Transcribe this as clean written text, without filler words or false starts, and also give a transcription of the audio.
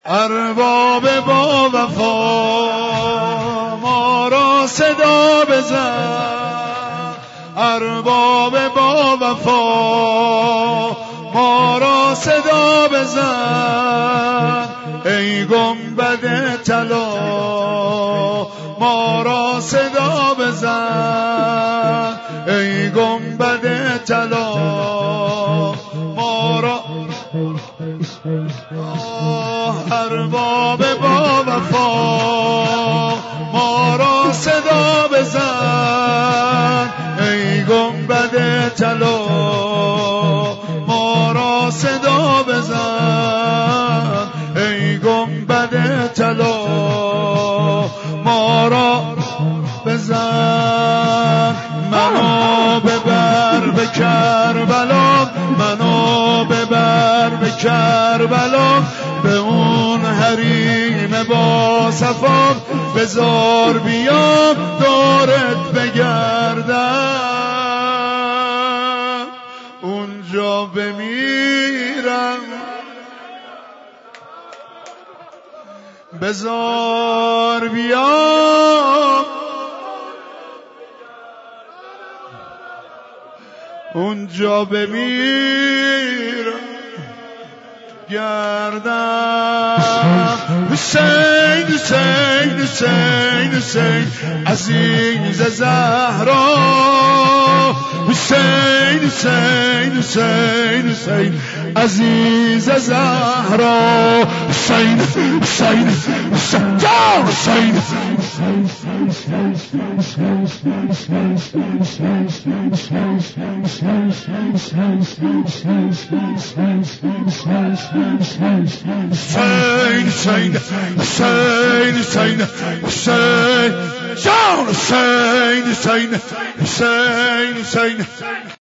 ارباب با وفا ما را صدا بزن، ارباب با وفا ما را صدا بزن، ای گنبد طلا ما را صدا بزن، ای گنبد طلا ما را. ارباب با وفا ما را صدا بزن، ای گنبد طلا ما را صدا بزن، ای گنبد طلا ما را بزن. منو ببر به کربلا، منو ببر به کربلا، به اون حریم با صفا، بذار بیام دورت بگردم، اونجا بمیرم، بذار بیام اونجا بمیرم گردم. حسین حسین حسین حسین عزیز زهرا، حسین حسین حسین حسین عزیز زهرا، حسین حسین حسین یا حسین Hüseyin, Hüseyin, Hüseyin, Hüseyin, Hüseyin, Hüseyin, Hüseyin, Hüseyin, Hüseyin.